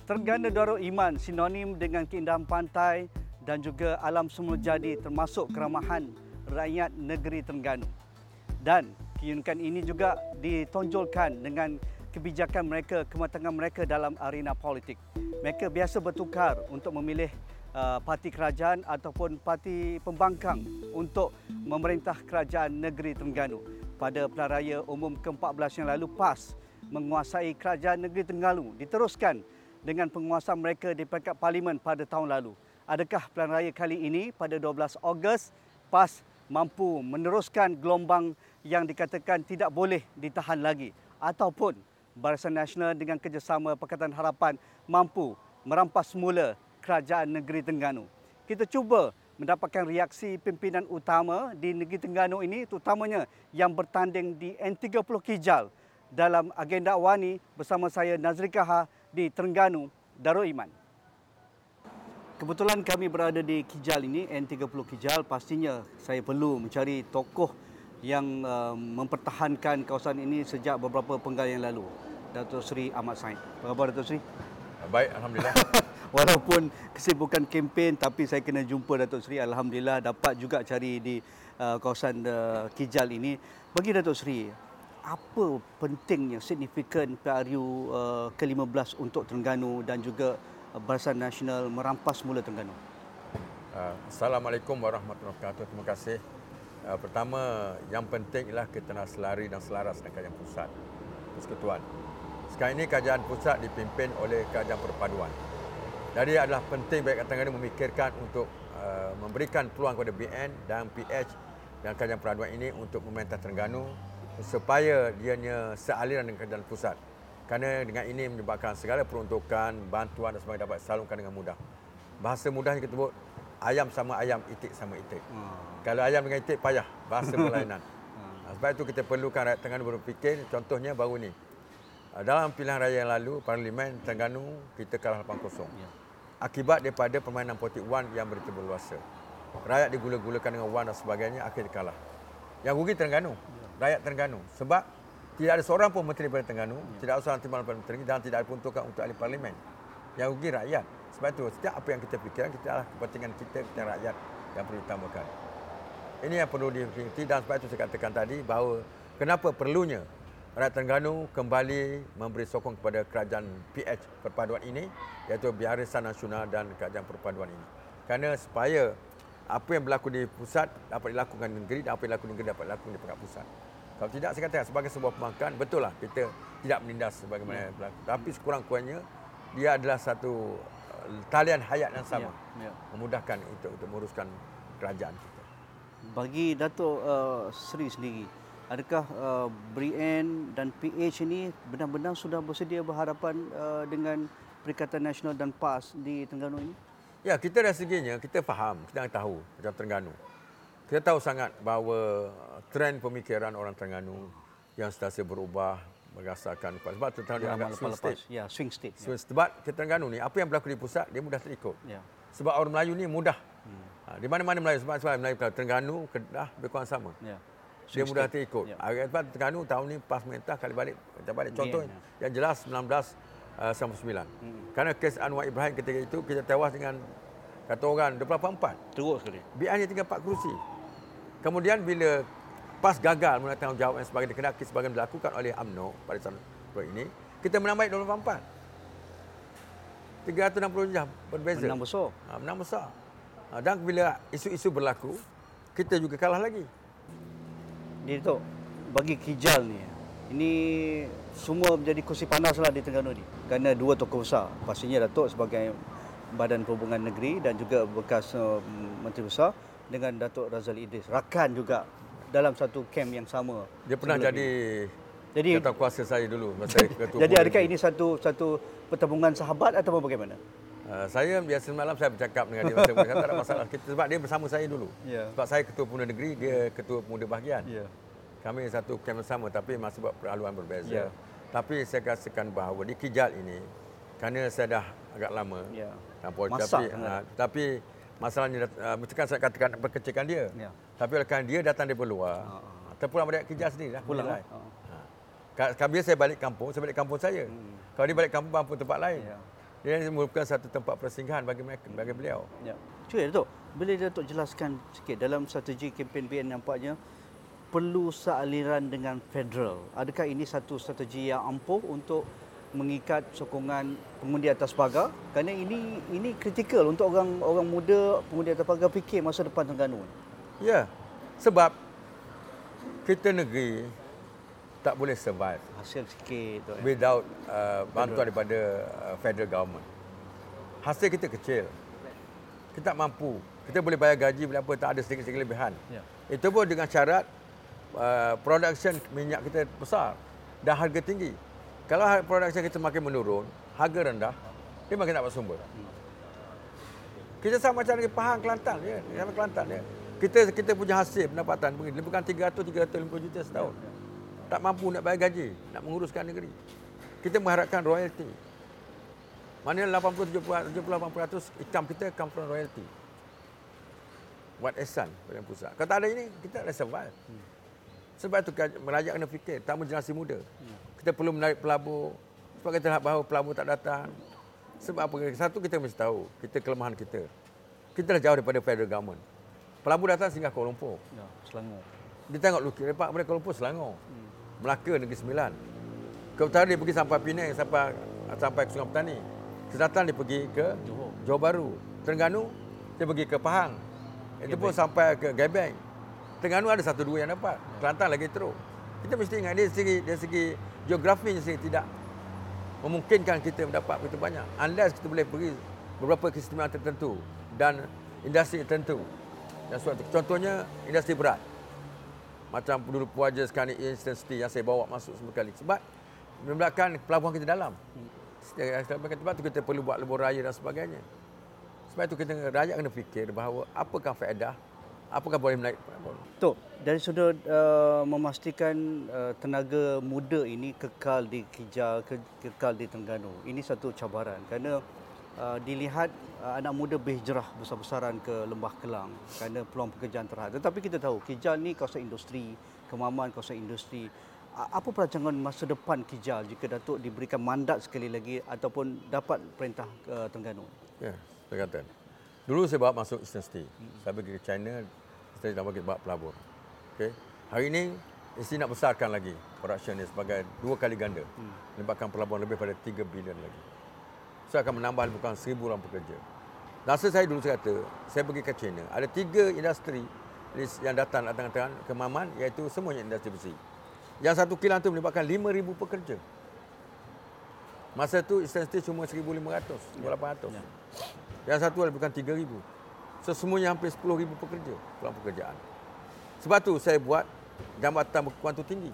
Terengganu Darul Iman sinonim dengan keindahan pantai dan juga alam semula jadi termasuk keramahan rakyat negeri Terengganu. Dan keunikan ini juga ditonjolkan dengan kebijakan mereka, kematangan mereka dalam arena politik. Mereka biasa bertukar untuk memilih parti kerajaan ataupun parti pembangkang untuk memerintah kerajaan negeri Terengganu. Pada pilihan raya umum ke-14 yang lalu, PAS menguasai kerajaan negeri Terengganu, diteruskan dengan penguasaan mereka di peringkat parlimen pada tahun lalu. Adakah pilihan raya kali ini pada 12 Ogos PAS mampu meneruskan gelombang yang dikatakan tidak boleh ditahan lagi, ataupun Barisan Nasional dengan kerjasama Pakatan Harapan mampu merampas semula kerajaan negeri Terengganu? Kita cuba mendapatkan reaksi pimpinan utama di negeri Terengganu ini, terutamanya yang bertanding di N30 Kijal dalam agenda awal ini bersama saya Nazri Kahar di Terengganu Darul Iman. Kebetulan kami berada di Kijal ini, N30 Kijal. Pastinya saya perlu mencari tokoh yang mempertahankan kawasan ini sejak beberapa penggal yang lalu. Datuk Seri Ahmad Said. Apa khabar Datuk Seri? Baik, alhamdulillah. Walaupun kesibukan kempen, tapi saya kena jumpa Datuk Seri. Alhamdulillah dapat juga cari di kawasan Kijal ini. Bagi Datuk Seri, apa pentingnya, signifikan PRU ke-15 untuk Terengganu dan juga Barisan Nasional merampas semula Terengganu? Assalamualaikum warahmatullahi wabarakatuh. Terima kasih. Pertama, yang penting ialah kita nak selari dan selaras dengan kerajaan pusat, Persekutuan. Sekarang ini kerajaan pusat dipimpin oleh kerajaan perpaduan. Jadi adalah penting bagi Terengganu memikirkan untuk memberikan peluang kepada BN dan PH dan kerajaan perpaduan ini untuk memerintah Terengganu supaya dianya sealiran dengan kerajaan pusat. Kerana dengan ini menyebabkan segala peruntukan, bantuan dan sebagainya dapat disalurkan dengan mudah. Bahasa mudahnya kita sebut ayam sama ayam, itik sama itik. Kalau ayam dengan itik payah, bahasa berlainan. Sebab itu kita perlukan rakyat Terengganu berfikir, contohnya baru ni. Dalam pilihan raya yang lalu, Parlimen Terengganu kita kalah 8-0. Akibat daripada permainan politik wan yang begitu berluasa. Rakyat digula-gulakan dengan wan dan sebagainya, akhirnya kalah. Yang rugi Terengganu, rakyat Terengganu. Sebab tidak ada seorang pun menteri daripada Terengganu, tidak ada seorang timbalan menteri dan tidak ada peruntukan untuk ahli parlimen. Yang rugi rakyat. Sebab itu setiap apa yang kita fikirkan, kita adalah kepentingan kita, rakyat yang perlu ditambahkan. Ini yang perlu difikirkan dan sebab itu saya katakan tadi bahawa kenapa perlunya rakyat Terengganu kembali memberi sokong kepada kerajaan PH perpaduan ini, iaitu Barisan Nasional dan kerajaan perpaduan ini. Kerana supaya apa yang berlaku di pusat dapat dilakukan di negeri dan apa yang berlaku di negeri dapat dilakukan di peringkat pusat. Kalau tidak, saya katakan sebagai sebuah pembangkang, betul lah kita tidak menindas sebagaimana yang berlaku. Tapi sekurang-kurangnya dia adalah satu talian hayat yang sama, memudahkan untuk menguruskan kerajaan kita. Bagi Datuk Seri sendiri, adakah BRIAN dan PH ini benar-benar sudah bersedia berhadapan dengan Perikatan Nasional dan PAS di Terengganu ini? Ya, kita dari seginya, kita faham, kita tahu macam Terengganu. Kita tahu sangat bahawa trend pemikiran orang Terengganu yang sentiasa berubah berdasarkan sebab itu dianggap swing state. Ya, swing state. Sebab kita Terengganu ni, apa yang berlaku di pusat dia mudah terikut. Ya. Sebab orang Melayu ni mudah. Di mana-mana Melayu, sebab Melayu Terengganu, Kedah lebih kurang sama. Ya. Dia mudah terikut. Sebab Terengganu tahun ni PAS merintah kali balik. Kita balik contoh yang jelas 1999. Kerana kes Anwar Ibrahim ketika itu kita tewas dengan kata orang 24. Teruk sekali. BN hanya tinggal 4 kerusi. Kemudian bila PAS gagal mengenai tanggungjawab yang sebagainya, kena kes sebagainya dilakukan oleh UMNO pada saat ini, kita menang baik 24. 360 jam berbeza. Menang besar. Menang besar. Dan bila isu-isu berlaku, kita juga kalah lagi. Jadi Tok, bagi Kijal ni, ini semua menjadi kursi panas lah di Terengganu ni. Kerana dua tokoh besar, pastinya Datuk sebagai Badan Perhubungan Negeri dan juga bekas Menteri Besar dengan Datuk Razali Idris. Rakan juga dalam satu kamp yang sama. Dia pernah jadi kata kuasa saya dulu masa ketua. Jadi adakah ini satu pertemuan sahabat atau bagaimana? Saya biasa malam saya bercakap dengan dia masa tak ada masalah. Sebab dia bersama saya dulu. Yeah. Sebab saya ketua pemuda negeri, dia ketua pemuda bahagian. Yeah. Kami satu kamp sama tapi masih buat perhaluan berbeza. Yeah. Tapi saya katakan bahawa di Kijal ini, kerana saya dah agak lama tapi masalahnya mestikan saya katakan perkecikan dia. Yeah. Tapi oleh kerana dia datang dari luar, terpulang balik Kijal sendiri dah. Pulang. Kalau saya balik kampung saya. Kalau dia balik kampung tempat lain. Yeah. Dia merupakan satu tempat persinggahan bagi mereka, bagi beliau. Ya. Cuba Datuk, boleh Datuk jelaskan sikit dalam strategi kempen BN nampaknya perlu sealiran dengan federal. Adakah ini satu strategi yang ampuh untuk mengikat sokongan pengundi atas pagar? Kerana ini kritikal untuk orang muda pengundi atas pagar fikir masa depan Terengganu. Ya, sebab kita negeri tak boleh survive Hasil sikit tu. without bantuan daripada federal government. Hasil kita kecil. Kita tak mampu. Kita boleh bayar gaji, boleh apa, tak ada sedikit-sedikit kelebihan. Ya. Itu pun dengan syarat production minyak kita besar dan harga tinggi. Kalau production kita makin menurun, harga rendah, dia makin tak bersumber. Kita sama macam negeri Pahang, Kelantan, ya. Sama Kelantan, ya. Kita punya hasil pendapatan bukan 350 juta setahun. Tak mampu nak bayar gaji, nak menguruskan negeri. Kita mengharapkan royalty. Maknanya 80-70-80% income kita come from royalty. Buat ihsan pada pusat. Kalau tak ada ini, kita tak boleh survive. Sebab itu rakyat kena fikir, terutama generasi muda. Kita perlu menarik pelabur. Sebab kita nak bahawa pelabur tak datang. Sebab apa? Satu, kita mesti tahu kita kelemahan kita. Kita dah jauh daripada federal government. Pelabur datang singgah Kuala Lumpur. Ya, Selangor. Dia tengok lukis lepak pada Kuala Lumpur, Selangor. Melaka, Negeri Sembilan. Ke utara dia pergi sampai Penang, sampai ke Sungai Petani. Selatan dia pergi ke Johor Bahru. Terengganu dia pergi ke Pahang. Itu pun sampai ke Gebeng. Terengganu ada satu dua yang dapat. Kelantan lagi teruk. Kita mesti ingat dari segi geografinya tidak memungkinkan kita mendapat begitu banyak. Unless kita boleh pergi beberapa keistimewaan tertentu dan industri tertentu. Dan suatu contohnya industri berat. Macam dulu Puaja sekarang ni Eastern City yang saya bawa masuk semua kali. Sebab membuatkan pelabuhan kita dalam. Sebab itu kita perlu buat lebuh raya dan sebagainya. Sebab itu rakyat kena fikir bahawa apakah faedah, apakah boleh menaik pelabuhan. Tok, dari sudut memastikan tenaga muda ini kekal di Kejal, kekal di Terengganu. Ini satu cabaran kerana dilihat anak muda berhijrah besar-besaran ke Lembah Kelang kerana peluang pekerjaan terhad. Tetapi kita tahu Kejal ni kawasan industri, Kemaman kawasan industri. Apa perancangan masa depan Kejal jika Datuk diberikan mandat sekali lagi ataupun dapat perintah ke Terengganu? Ya, saya kata. Dulu saya bawa masuk Eastern City. Saya pergi ke China, saya dah bagi bawa pelabur. Okay. Hari ini, mesti nak besarkan lagi production ni sebagai 2 kali ganda. Melibatkan pelabuhan lebih pada 3 bilion lagi. Saya akan menambah bukan 1,000 orang pekerja. Rasa saya dulu saya kata, saya pergi ke China, ada 3 industri yang datang ke Maman, iaitu semuanya industri besi. Yang satu kilang tu melibatkan 5,000 pekerja. Masa tu Eastern City cuma 1,500, 1,800. Ya. Yang satu ada bukan 3,000. So semuanya hampir 10,000 pekerja, peluang pekerjaan. Sebab tu saya buat jambatan berkuantum tinggi.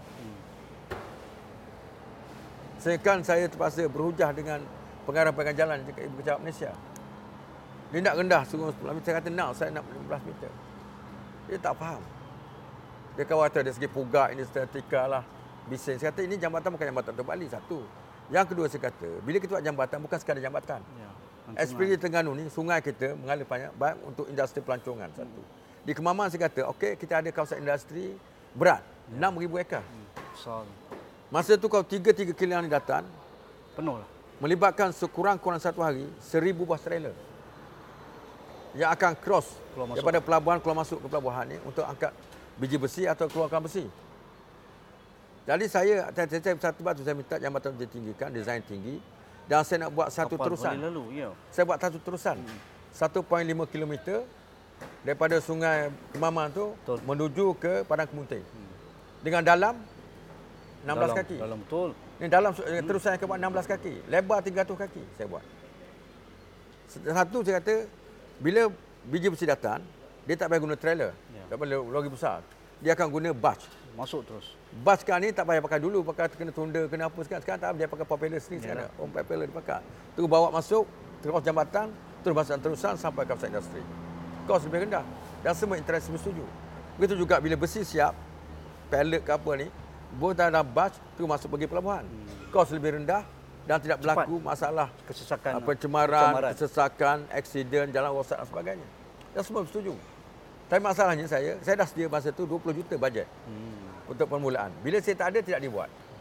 Saya terpaksa berhujah dengan pengarah pegang jalan dekat Ibu Pejabat Malaysia. Dia nak rendah suruh 10 meter. Saya kata saya nak 15 meter. Dia tak faham. Dia khawatir dari segi pugak, ini statika lah, bisnes. Saya kata ini jambatan bukan jambatan untuk Bali, satu. Yang kedua saya kata, bila kita buat jambatan, bukan sekadar jambatan. Ya, Esprit Terengganu ni, sungai kita mengalir banyak untuk industri pelancongan, satu. Di Kemaman saya kata, okey kita ada kawasan industri berat, 6,000 ekar. Besar. Masa tu kalau 3 kilang ni datang, penuh lah. Melibatkan sekurang-kurang satu hari 1,000 buah trailer yang akan cross daripada pelabuhan keluar masuk ke pelabuhan ni untuk angkat biji besi atau keluarkan besi. Jadi saya satu batu saya minta jambatan ditinggikan, desain tinggi dan saya nak buat satu terusan. Saya buat satu terusan. 1.5 km daripada Sungai Kemaman tu menuju ke Padang Kemunting. Dengan dalam 16 kaki. Dalam betul. Ini dalam terusan yang kebuat 16 kaki. Lebar 300 kaki saya buat. Satu saya kata, bila biji besi datang, dia tak payah guna trailer. Tak payah lori besar. Dia akan guna barge. Masuk terus. Barge sekarang ni tak payah pakai dulu, pakai kena tunda, kena apa sekarang. Sekarang tak dia pakai propeller sendiri sekarang. Propeller dia pakai. Terus bawa masuk, terus jambatan, terus masuk terusan sampai kawasan industri. Kos lebih rendah. Dan semua interest bersetuju. Begitu juga bila besi siap, pellet ke apa ni, boleh dalam barge, terus masuk pergi pelabuhan. Kos lebih rendah dan tidak berlaku masalah kesesakan, pencemaran, kesesakan, aksiden, jalan rosak dan sebagainya. Dan semua bersetuju. Tapi masalahnya saya dah sedia masa tu 20 juta bajet untuk permulaan. Bila saya tak ada, tidak dibuat.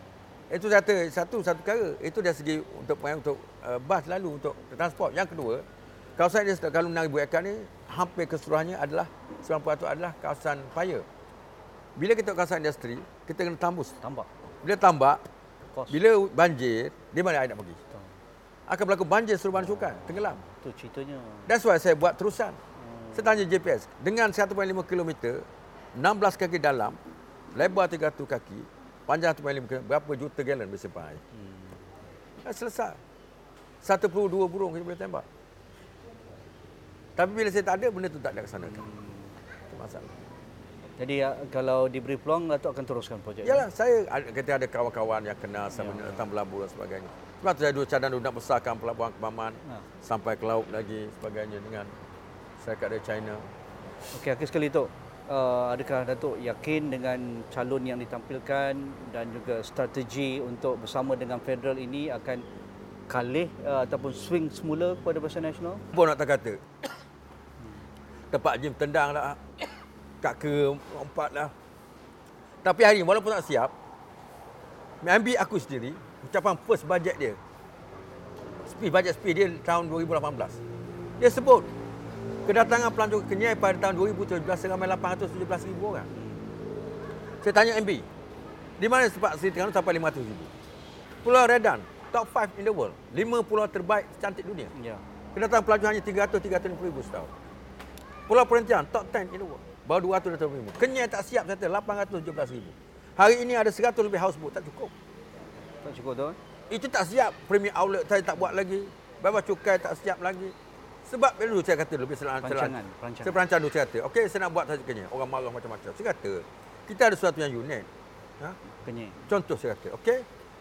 Itu satu perkara. Itu dari segi untuk bas lalu untuk transport. Yang kedua, kawasan dia kalau 6,000 ekar ni hampir keseluruhannya adalah 90% adalah kawasan paya. Bila kita kawasan industri, kita kena tambus. Bila tambak, bila banjir, di mana air nak pergi? Akan berlaku banjir seluruh Bandar Sukan, tenggelam. Itu ceritanya. That's why saya buat terusan. Saya tanya GPS, dengan 1.5 km, 16 kaki dalam, lebar 300 kaki, panjang 1.5 km, berapa juta galon bersimpan air? Selesai. 1 peluru 2 burung kita boleh tembak. Tapi bila saya tak ada, benda tu tak dilaksanakan. Itu masalah. Jadi kalau diberi peluang, Datuk akan teruskan projek Yalah, kita ada kawan-kawan yang kenal sama datang berlabur dan sebagainya. Sebab tu saya cadang nak besarkan pelabuhan Kebaman sampai ke laut lagi sebagainya dengan syarikat dari China. Okey, akhir sekali Tok. Adakah Datuk yakin dengan calon yang ditampilkan dan juga strategi untuk bersama dengan federal ini akan kalih ataupun swing semula kepada Barisan Nasional? Apa nak tak kata? Tempat gym tendang lah. Kak ke lompat lah. Tapi hari ni walaupun tak siap, ambil aku sendiri, ucapan first budget dia. Budget SPI dia tahun 2018. Dia sebut kedatangan pelancong ke Kenyai pada tahun 2017 seramai 817,000 orang. Saya tanya MB, di mana sebab Seri Terengganu sampai 500,000? Pulau Redan, top 5 in the world. 5 pulau terbaik cantik dunia. Ya. Kedatangan pelancong hanya 350,000 setahun. Pulau Perhentian, top 10 in the world. Baru 220,000. Kenyai tak siap, kata 817,000. Hari ini ada 100 lebih houseboat, tak cukup. Tak cukup tu? Itu tak siap. Premier outlet saya tak buat lagi. Bawah cukai tak siap lagi. Sebab dulu saya kata lebih perancangan. Saya perancang dulu saya kata, okey saya nak buat saja Kenyai. Orang marah macam-macam. Saya kata, kita ada sesuatu yang unik. Kenyai. Contoh saya kata, okey.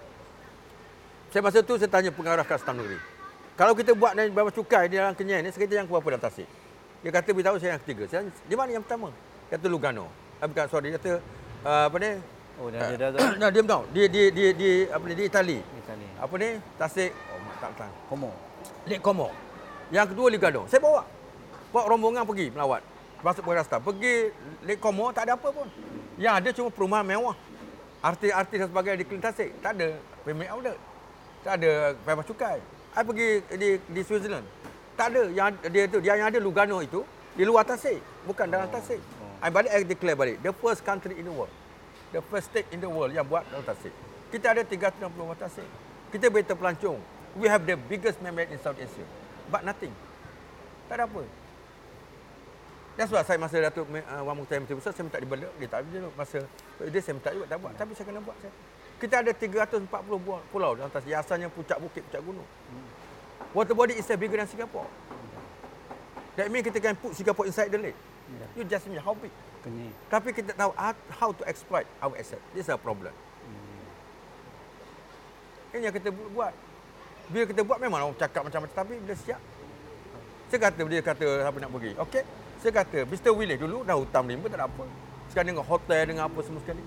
Saya masa tu saya tanya pengarah Kastam Negeri. Kalau kita buat dari bawah cukai di dalam Kenyai ni, sekiranya yang keberapa dalam tasik? Dia kata beritahu saya yang ketiga. Saya, di mana yang pertama? Kata Lugano. Bukan, sorry. Dia kata apa ni? Oh, dah. Nah, diam tahu. Di apa ni? Di Itali. Apa ni? Tasik. Oh, tak. Como. Lake Como. Yang kedua Lugano. Saya bawa rombongan pergi melawat. Masuk Perasta. Pergi Lake Como tak ada apa pun. Yang ada cuma perumahan mewah. Artis dan sebagainya di Kelin Tasik. Tak ada Premier outlet. Tak ada bebas cukai. Saya pergi di Switzerland. Tak ada. Yang ada Lugano itu di luar Tasik, bukan dalam Tasik. I balik, I declare balik. The first country in the world. The first state in the world yang buat dalam Tasik. Kita ada 360 luar Tasik. Kita boleh terpelancong. We have the biggest man-made in South Asia. But nothing. Tak ada apa. That's why saya masa Datuk Wan Mukhtar Menteri Besar, saya minta dibelak. Dia tak ada masa dia saya minta juga tak buat. Tapi saya kena buat. Kita ada 340 pulau dalam Tasik. Yang asalnya puncak bukit, puncak gunung. Water body is bigger than Singapore. That means kita can put Singapore inside the lake. You just mean how big. Tapi kita tahu how to exploit our asset. This is a problem. Ini yang kita buat. Bila kita buat memang orang cakap macam-macam. Tapi bila siap. Dia kata apa nak pergi. Okey. Saya kata Mr. Willie dulu dah hutang limba tak ada apa. Sekarang dengan hotel dengan apa semua sekali.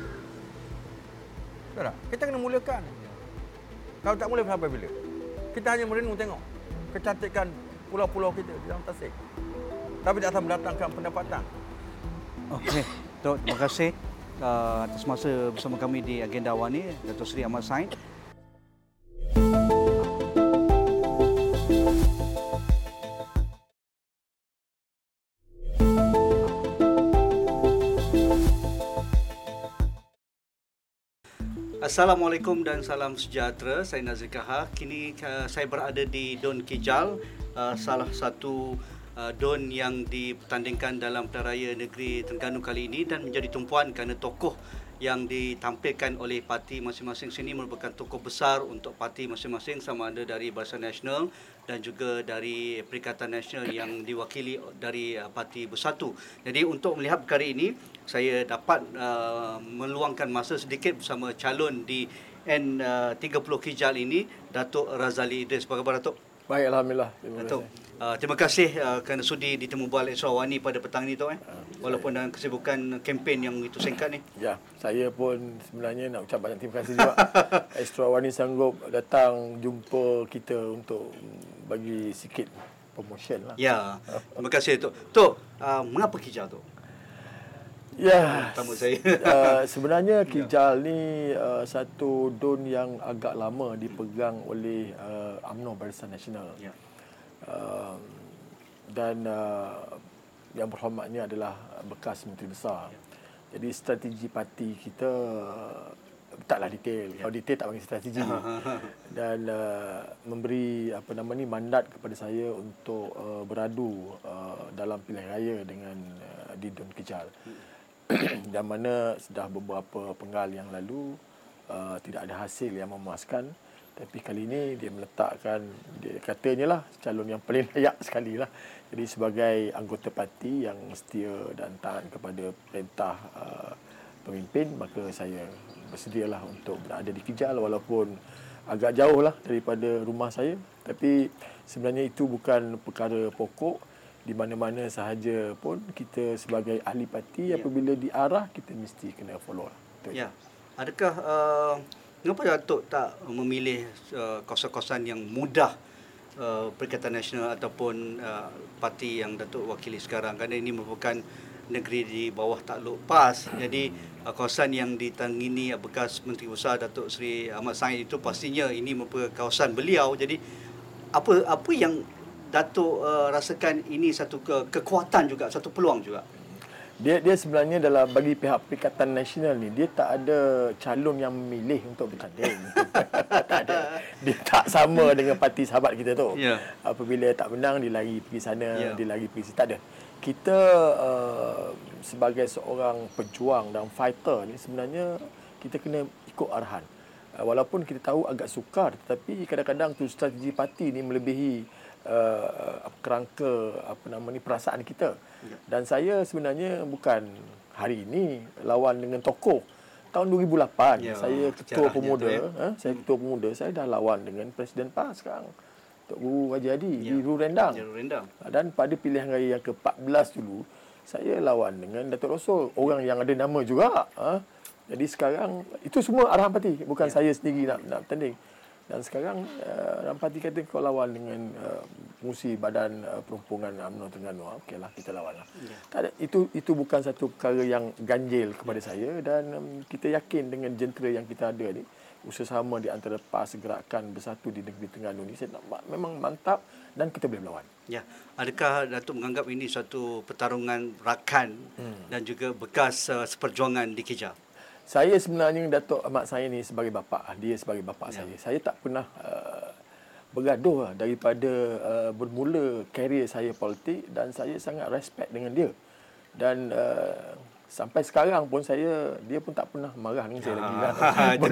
Betul tak? Kita kena mulakan. Kalau tak mula sampai bila? Kita hanya merenung tengok kecantikan pulau-pulau kita di dalam Tasik. Tapi tak akan mendatangkan pendapatan. Okey, Tok, terima kasih atas masa bersama kami di Agenda Awal ni, Datuk Seri Ahmad Said. Assalamualaikum dan salam sejahtera. Saya Nazir Kahar. Kini saya berada di Don Kijal, salah satu don yang dipertandingkan dalam Pilihan Raya Negeri Terengganu kali ini dan menjadi tumpuan kerana tokoh yang ditampilkan oleh parti masing-masing sini merupakan tokoh besar untuk parti masing-masing, sama ada dari Barisan Nasional dan juga dari Perikatan Nasional yang diwakili dari Parti Bersatu. Jadi untuk melihat perkara ini, saya dapat meluangkan masa sedikit bersama calon di N30 Kijal ini, Datuk Razali Idris. Apa khabar, Datuk? Baik, Alhamdulillah. Terima kasih kerana sudi ditemu bual Astro Awani pada petang ni, Tok. Walaupun dalam kesibukan kempen yang itu singkat ni. Ya, saya pun sebenarnya nak ucap banyak terima kasih juga. Astro Awani sanggup datang jumpa kita untuk bagi sikit promotion lah. Ya, terima kasih, Tok. Tok, mengapa Kijal, Tok? Ya, tamu saya. sebenarnya Kijal ni satu DUN yang agak lama dipegang oleh UMNO Barisan Nasional. Ya. Dan yang berhormatnya adalah bekas Menteri Besar. Jadi strategi parti kita taklah detail. Kalau detail tak panggil strategi. Dan memberi mandat kepada saya untuk beradu dalam pilihan raya dengan di DUN Kijal. Dan mana sudah beberapa penggal yang lalu tidak ada hasil yang memuaskan. Tapi kali ini dia meletakkan, dia katanya lah calon yang paling layak sekali lah. Jadi sebagai anggota parti yang setia dan taat kepada perintah pemimpin, maka saya bersedialah untuk berada di Kijal walaupun agak jauh lah daripada rumah saya. Tapi sebenarnya itu bukan perkara pokok. Di mana-mana sahaja pun kita sebagai ahli parti apabila diarah kita mesti kena follow lah. Ya. Adakah kenapa Datuk tak memilih kawasan-kawasan yang mudah Perikatan Nasional ataupun parti yang Datuk wakili sekarang, kerana ini merupakan negeri di bawah takluk PAS. Jadi kawasan yang ditangani bekas Menteri Besar Datuk Seri Ahmad Said itu pastinya ini merupakan kawasan beliau. Jadi apa yang Datuk rasakan ini satu kekuatan juga, satu peluang juga? Dia sebenarnya dalam bagi pihak Perikatan Nasional ni, dia tak ada calon yang memilih untuk bertanding. Tak ada. Dia tak sama dengan parti sahabat kita tu. Ya. Apabila tak menang, dia lari pergi sana, dia lari pergi sini. Tak ada. Kita sebagai seorang pejuang dan fighter ni, sebenarnya kita kena ikut arahan. Walaupun kita tahu agak sukar, tetapi kadang-kadang tu strategi parti ni melebihi kerangka perasaan kita. Dan saya sebenarnya bukan hari ini lawan dengan tokoh. Tahun 2008 saya ketua pemuda, saya dah lawan dengan Presiden PAS sekarang, Tok Guru Haji Hadi di Ru Rendang. Dan pada pilihan raya yang ke-14 dulu saya lawan dengan Datuk Rosul, orang yang ada nama juga. Jadi sekarang itu semua arahan parti, bukan saya sendiri nak bertanding. Dan sekarang Rampati kata kau lawan dengan Pengurusi Badan Perhubungan UMNO Terengganu. Okeylah, kita lawanlah. Tak ada, itu bukan satu perkara yang ganjil kepada saya, dan kita yakin dengan jentera yang kita ada ni, usaha-sama di antara PAS Gerakan Bersatu di negeri Terengganu ni, saya memang mantap dan kita boleh melawan. Ya, adakah Datuk menganggap ini satu pertarungan rakan dan juga bekas seperjuangan di Kijal? Saya sebenarnya Datuk Ahmad saya ni sebagai bapa, dia sebagai bapa saya. Saya tak pernah bergaduh daripada bermula karier saya politik, dan saya sangat respect dengan dia. Dan sampai sekarang pun dia pun tak pernah marah dengan saya lagi lah.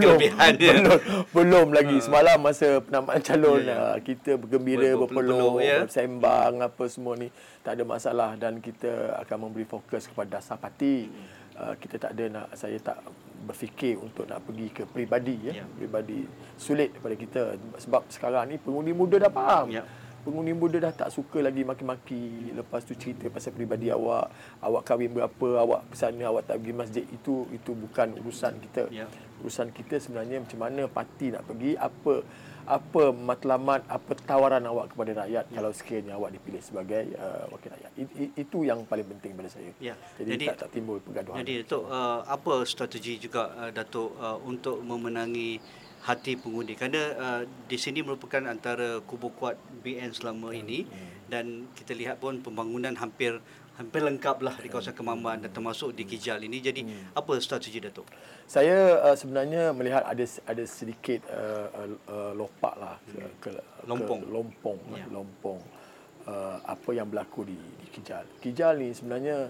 belum lagi. Semalam masa penamaan calon kita bergembira, berpeluh, bersembang apa semua ni, tak ada masalah, dan kita akan memberi fokus kepada dasar parti. Kita tak ada saya tak berfikir untuk nak pergi ke peribadi peribadi sulit daripada kita, sebab sekarang ni pengundi muda dah faham. Pengundi muda dah tak suka lagi maki-maki, lepas tu cerita pasal peribadi awak kahwin berapa, awak ke sana, awak tak pergi masjid. Itu bukan urusan kita. Urusan kita sebenarnya macam mana parti nak pergi, apa matlamat, apa tawaran awak kepada rakyat kalau sekiranya awak dipilih sebagai wakil rakyat. Itu yang paling penting pada saya. Jadi tak timbul pergaduhan. Jadi Datuk, apa strategi juga Datuk untuk memenangi hati pengundi? Kerana di sini merupakan antara kubu kuat BN selama ini, dan kita lihat pun pembangunan hampir lengkaplah di kawasan Kemamban dan termasuk di Kijal ini. Jadi apa strategi Datuk? Saya sebenarnya melihat ada sedikit lopak lah ke Lompong. Apa yang berlaku di Kijal. Kijal ni sebenarnya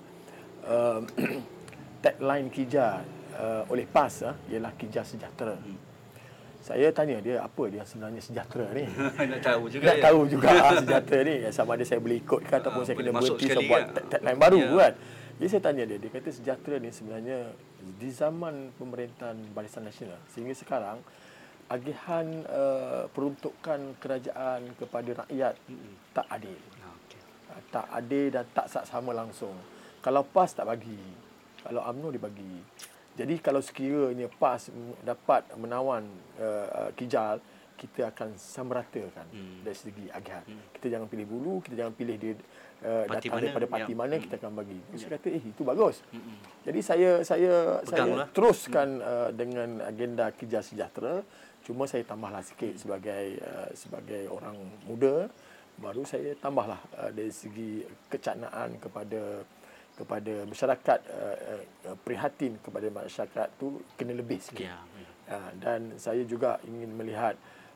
tagline Kijal oleh PAS ialah Kijal Sejahtera. Saya tanya dia, apa dia sebenarnya sejahtera ni? Nak tahu juga sejahtera ni. Sama ada saya boleh ikut ke ataupun saya kena berhenti buat tagline baru kan. Jadi saya tanya dia kata sejahtera ni sebenarnya di zaman pemerintahan Barisan Nasional sehingga sekarang, agihan peruntukan kerajaan kepada rakyat tak adil. Tak adil dan tak saksama langsung. Kalau PAS tak bagi, kalau UMNO dia bagi. Jadi kalau sekiranya PAS dapat menawan Kijal, kita akan samaratakan dari segi agihan. Kita jangan pilih bulu, kita jangan pilih dia datang daripada parti mana kita akan bagi. Saya kata itu bagus. Jadi saya teruskan dengan agenda Kijal Sejahtera. Cuma saya tambahlah sikit sebagai orang muda, baru saya tambahlah dari segi kecaknaan kepada masyarakat, prihatin kepada masyarakat tu kena lebih sikit. Dan saya juga ingin melihat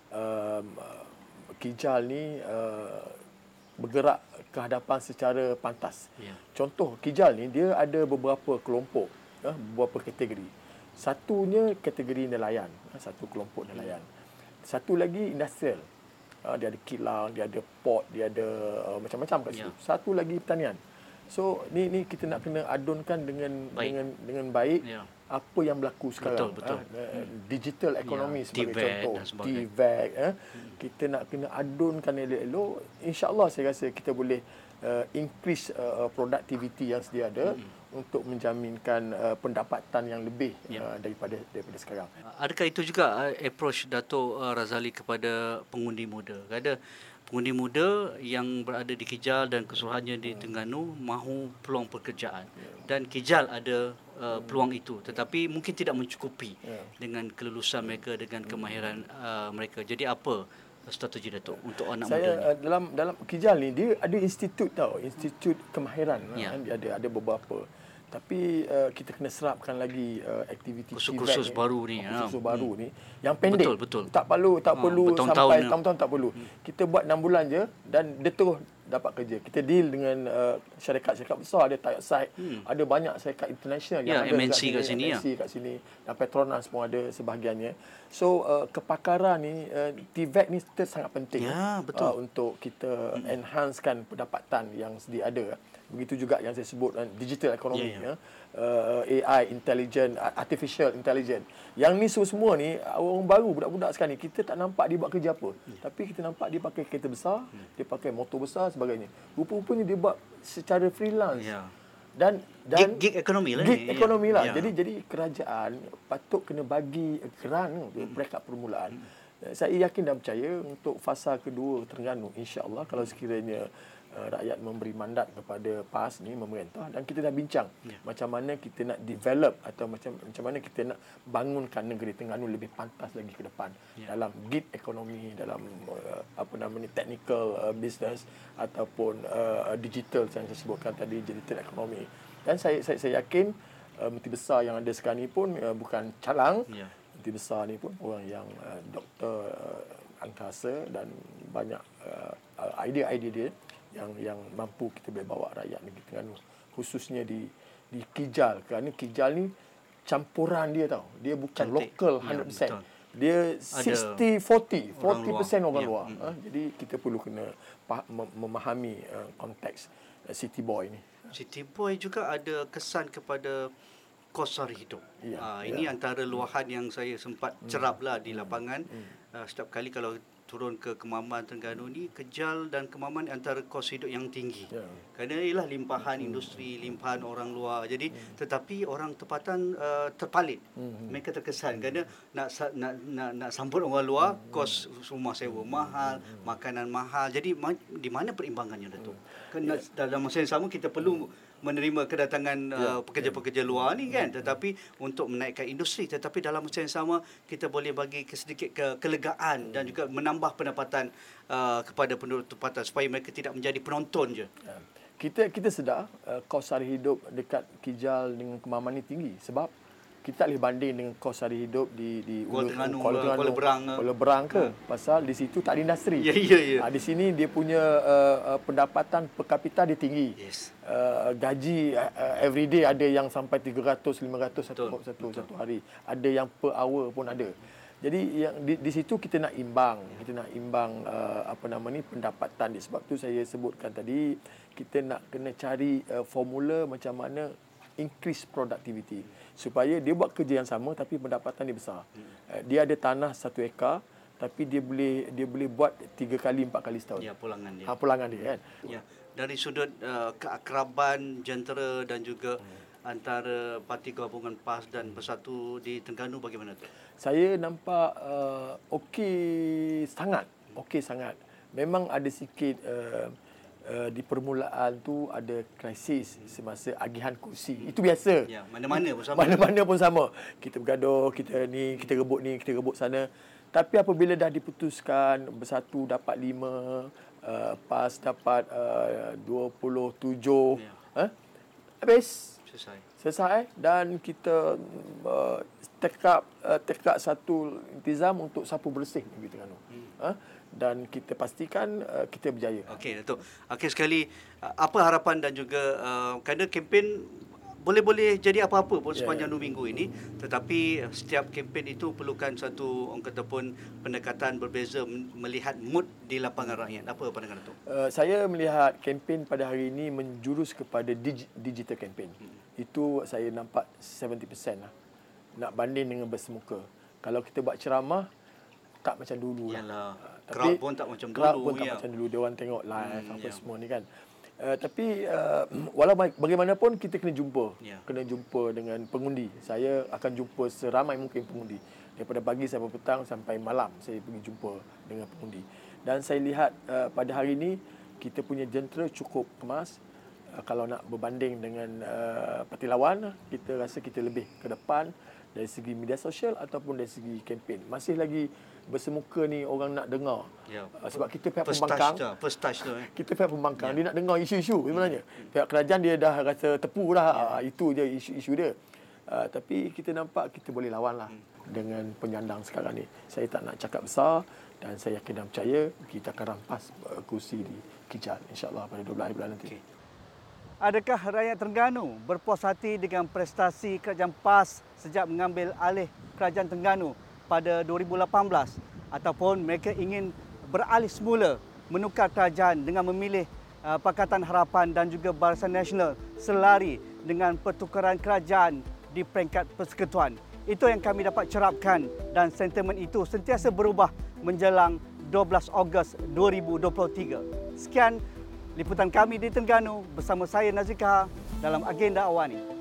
Kijal ni bergerak ke hadapan secara pantas. Contoh, Kijal ni dia ada beberapa kelompok, beberapa kategori. Satunya kategori nelayan, satu kelompok nelayan. Satu lagi industrial. Dia ada kilang, dia ada port, dia ada macam-macam kat situ. Satu lagi pertanian. So ni kita nak kena adunkan dengan baik apa yang berlaku sekarang. Betul. Digital ekonomi sebagai contoh, TVET, kita nak kena adunkan elok-elok. InsyaAllah saya rasa kita boleh increase productivity yang sedia ada untuk menjaminkan pendapatan yang lebih daripada sekarang. Adakah itu juga approach Dato' Razali kepada pengundi muda? Ada pengundi muda yang berada di Kijal dan keseluruhannya di Terengganu mahu peluang pekerjaan, dan Kijal ada peluang itu, tetapi mungkin tidak mencukupi dengan kelulusan mereka, dengan kemahiran mereka. Jadi apa strategi Dato' untuk anak muda ni? Dalam Kijal ni dia ada institut institut kemahiran. Dia ada beberapa. Tapi kita kena serapkan lagi aktiviti kursus baru ni. Kursus baru ni yang pendek. Betul. Tak perlu sampai tahun-tahun, tak perlu. Kita buat 6 bulan je dan dia terus dapat kerja. Kita deal dengan syarikat-syarikat besar, ada Tayak Site, ada banyak syarikat international yang ada MNC kat sini. MNC kat sini, dan Petronas pun ada sebahagiannya. So kepakaran ni, TVET ni sangat penting untuk kita enhancekan pendapatan yang sedia ada. Begitu juga yang saya sebut digital economy, AI, artificial intelligence. Yang ni semua ni orang baru, budak-budak sekarang ni, kita tak nampak dia buat kerja apa. Tapi kita nampak dia pakai kereta besar, dia pakai motor besar sebagainya. Rupa-rupanya dia buat secara freelance. Dan gig ekonomi lah. Gig ekonomi lah. Jadi kerajaan patut kena bagi geran peringkat permulaan. Saya yakin dan percaya untuk fasa kedua Terengganu, insya-Allah kalau sekiranya rakyat memberi mandat kepada PAS ni, memerintah, dan kita dah bincang macam mana kita nak develop atau macam mana kita nak bangunkan negeri Terengganu lebih pantas lagi ke depan dalam gig ekonomi, dalam technical business ataupun digital yang saya sebutkan tadi, digital ekonomi. Dan saya yakin menteri besar yang ada sekarang ni pun bukan calang. Menteri besar ni pun orang yang doktor angkasa, dan banyak idea-idea dia yang mampu kita boleh bawa rakyat negeri Terengganu, khususnya di Kijal. Kerana Kijal ni campuran dia tau. Dia bukan lokal 100%. Dia 60-40% orang luar. Jadi kita perlu kena memahami konteks City Boy ni. City Boy juga ada kesan kepada kos sara hidup. Ini antara luahan yang saya sempat ceraplah di lapangan. Setiap kali kalau turun ke Kemaman Terengganu ni, Kijal dan Kemaman antara kos hidup yang tinggi. Kerana ialah limpahan industri, limpahan orang luar. Jadi tetapi orang tempatan terpalit. Mereka terkesan kerana nak sambut orang luar, kos rumah sewa mahal, makanan mahal. Jadi di mana perimbangannya, Dato'? Kerana dalam masa yang sama kita perlu menerima kedatangan pekerja-pekerja luar ni kan, tetapi untuk menaikkan industri, tetapi dalam masa yang sama kita boleh bagi sedikit kelegaan dan juga menambah pendapatan kepada penduduk tempatan supaya mereka tidak menjadi penonton je. Kita sedar kos sara hidup dekat Kijal dengan Kemaman ni tinggi, sebab kita tak boleh banding dengan kos sara hidup di Kuala Berang ke, pasal di situ tak ada industri. Di sini dia punya pendapatan per kapita dia tinggi. Gaji everyday ada yang sampai 300-500 satu hari. Ada yang per hour pun ada. Jadi yang di situ kita nak imbang, pendapatan dia. Sebab tu saya sebutkan tadi, kita nak kena cari formula macam mana increase productivity supaya dia buat kerja yang sama tapi pendapatan dia besar. Dia ada tanah 1 ekar tapi dia boleh buat 3 kali 4 kali setahun. Pulangan dia. Kan. Dari sudut keakraban, jentera dan juga antara parti gabungan PAS dan Bersatu di Terengganu bagaimana tu? Saya nampak okey sangat. Memang ada sikit di permulaan tu ada krisis semasa agihan kursi. Itu biasa. Ya, mana-mana pun sama. Mana-mana pun sama. Kita bergaduh, kita rebut sana. Tapi apabila dah diputuskan Bersatu dapat 5, PAS dapat 27, habis. Selesai dan kita tekak satu intizam untuk sapu bersih negeri Terengganu. Dan kita pastikan kita berjaya. Okey, Datuk. Akhir sekali, apa harapan dan juga kerana kempen boleh jadi apa-apa pun sepanjang 2 minggu ini, tetapi setiap kempen itu perlukan satu orang kata pun pendekatan berbeza melihat mood di lapangan rakyat. Apa pandangan Datuk? Saya melihat kempen pada hari ini menjurus kepada digital kempen. Itu saya nampak 70% lah. Nak banding dengan bersemuka. Kalau kita buat ceramah, tak macam dulu. Yalah, Tapi crowd pun tak macam crowd dulu. pun tak macam dulu. Dia orang tengok live apa semua ni kan. Tapi walau bagaimanapun kita kena jumpa. Kena jumpa dengan pengundi. Saya akan jumpa seramai mungkin pengundi. Daripada pagi sampai petang sampai malam saya pergi jumpa dengan pengundi. Dan saya lihat pada hari ini kita punya jentera cukup kemas. Kalau nak berbanding dengan parti lawan, kita rasa kita lebih ke depan dari segi media sosial ataupun dari segi kempen. Masih lagi bersemuka ni orang nak dengar. Sebab kita pihak pembangkang. First touch tu. Kita pihak pembangkang, dia nak dengar isu-isu sebenarnya. Pihak kerajaan dia dah rasa tepu dah. Itu je isu-isu dia. Tapi kita nampak kita boleh lawan lah dengan penyandang sekarang ni. Saya tak nak cakap besar dan saya yakin dan percaya kita akan rampas kursi di Kijan insya-Allah pada 12 hari bulan nanti. Adakah rakyat Terengganu berpuas hati dengan prestasi kerajaan PAS sejak mengambil alih kerajaan Terengganu pada 2018 ataupun mereka ingin beralih semula menukar kerajaan dengan memilih Pakatan Harapan dan juga Barisan Nasional selari dengan pertukaran kerajaan di peringkat persekutuan? Itu yang kami dapat cerapkan dan sentimen itu sentiasa berubah menjelang 12 Ogos 2023. Sekian liputan kami di Terengganu bersama saya Nazikah dalam Agenda Awani.